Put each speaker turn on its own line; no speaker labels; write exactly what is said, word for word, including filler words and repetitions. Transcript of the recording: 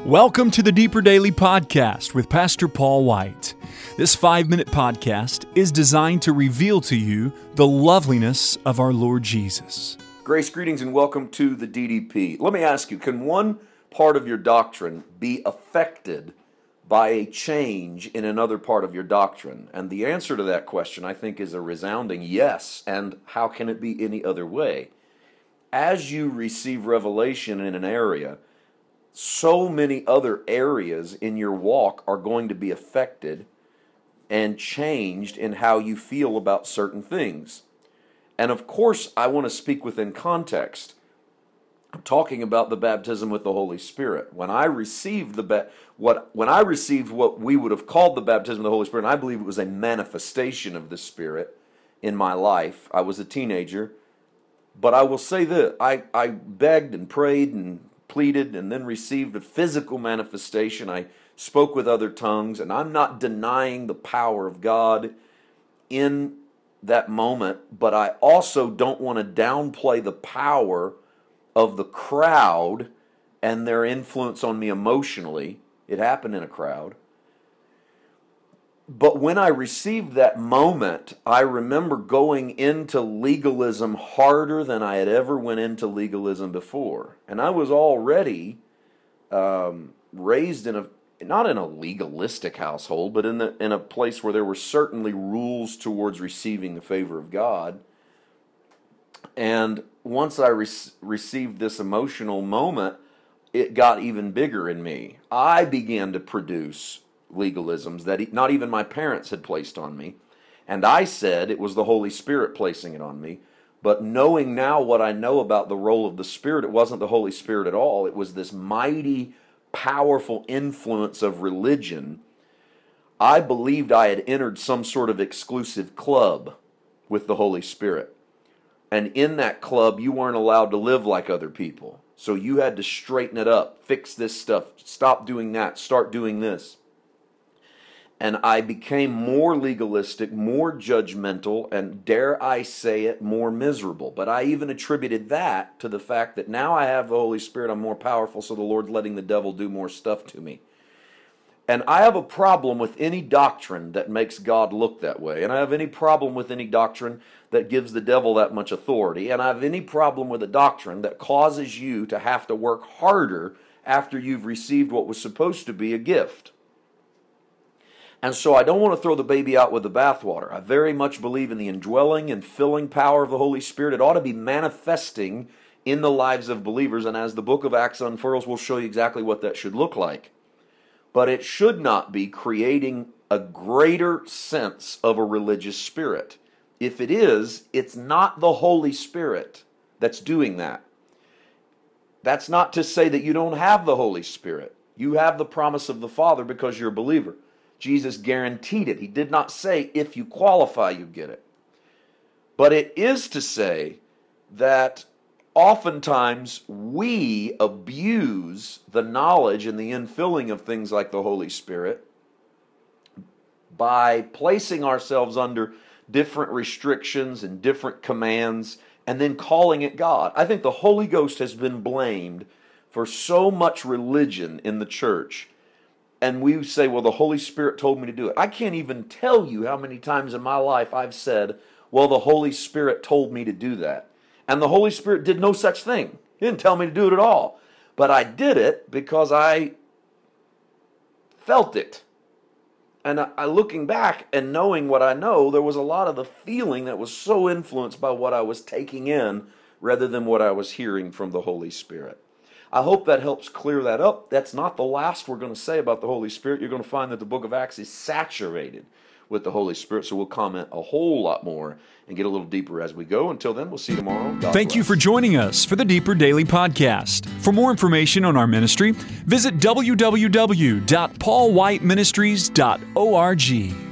Welcome to the Deeper Daily Podcast with Pastor Paul White. This five-minute podcast is designed to reveal to you the loveliness of our Lord Jesus.
Grace, greetings, and welcome to the D D P. Let me ask you, can one part of your doctrine be affected by a change in another part of your doctrine? And the answer to that question, I think, is a resounding yes. And how can it be any other way? As you receive revelation in an area, so many other areas in your walk are going to be affected and changed in how you feel about certain things. And of course, I want to speak within context. I'm talking about the baptism with the Holy Spirit. When I received the ba- what when I received what we would have called the baptism of the Holy Spirit, and I believe it was a manifestation of the Spirit in my life. I was a teenager, but I will say this: I I begged and prayed and pleaded and then received a physical manifestation. I spoke with other tongues, and I'm not denying the power of God in that moment, but I also don't want to downplay the power of the crowd and their influence on me emotionally. It happened in a crowd. But when I received that moment, I remember going into legalism harder than I had ever went into legalism before. And I was already um, raised in a, not in a legalistic household, but in, the, in a place where there were certainly rules towards receiving the favor of God. And once I re- received this emotional moment, it got even bigger in me. I began to produce legalisms that not even my parents had placed on me. And I said it was the Holy Spirit placing it on me. But knowing now what I know about the role of the Spirit, it wasn't the Holy Spirit at all. It was this mighty, powerful influence of religion. I believed I had entered some sort of exclusive club with the Holy Spirit. And in that club, you weren't allowed to live like other people. So you had to straighten it up, fix this stuff, stop doing that, start doing this. And I became more legalistic, more judgmental, and dare I say it, more miserable. But I even attributed that to the fact that now I have the Holy Spirit, I'm more powerful, so the Lord's letting the devil do more stuff to me. And I have a problem with any doctrine that makes God look that way. And I have any problem with any doctrine that gives the devil that much authority. And I have any problem with a doctrine that causes you to have to work harder after you've received what was supposed to be a gift. And so I don't want to throw the baby out with the bathwater. I very much believe in the indwelling and filling power of the Holy Spirit. It ought to be manifesting in the lives of believers. And as the book of Acts unfurls, we'll show you exactly what that should look like. But it should not be creating a greater sense of a religious spirit. If it is, it's not the Holy Spirit that's doing that. That's not to say that you don't have the Holy Spirit. You have the promise of the Father because you're a believer. Jesus guaranteed it. He did not say, if you qualify, you get it. But it is to say that oftentimes we abuse the knowledge and the infilling of things like the Holy Spirit by placing ourselves under different restrictions and different commands and then calling it God. I think the Holy Ghost has been blamed for so much religion in the church. And we say, well, the Holy Spirit told me to do it. I can't even tell you how many times in my life I've said, well, the Holy Spirit told me to do that. And the Holy Spirit did no such thing. He didn't tell me to do it at all. But I did it because I felt it. And I, looking back and knowing what I know, there was a lot of the feeling that was so influenced by what I was taking in rather than what I was hearing from the Holy Spirit. I hope that helps clear that up. That's not the last we're going to say about the Holy Spirit. You're going to find that the book of Acts is saturated with the Holy Spirit, so we'll comment a whole lot more and get a little deeper as we go. Until then, we'll see you tomorrow. God
Thank
bless.
you for joining us for the Deeper Daily Podcast. For more information on our ministry, visit w w w dot paul white ministries dot org.